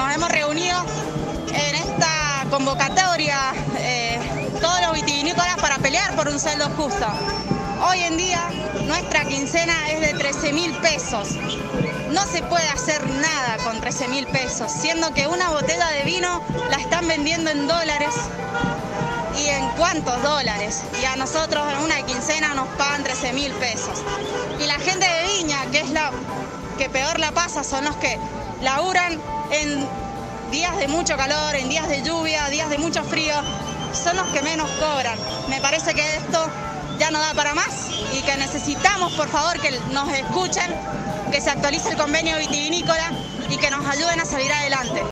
nos hemos reunido en esta convocatoria todos los vitivinícolas para pelear por un sueldo justo. Hoy en día nuestra quincena es de 13.000 pesos. No se puede hacer nada con 13.000 pesos, siendo que una botella de vino la están vendiendo en dólares. ¿Y en cuántos dólares? Y a nosotros en una quincena nos pagan 13.000 pesos. Y la gente de Viña, que es la que peor la pasa, son los que laburan en días de mucho calor, en días de lluvia, días de mucho frío, son los que menos cobran. Me parece que esto ya no da para más y que necesitamos, por favor, que nos escuchen, que se actualice el convenio vitivinícola y que nos ayuden a salir adelante.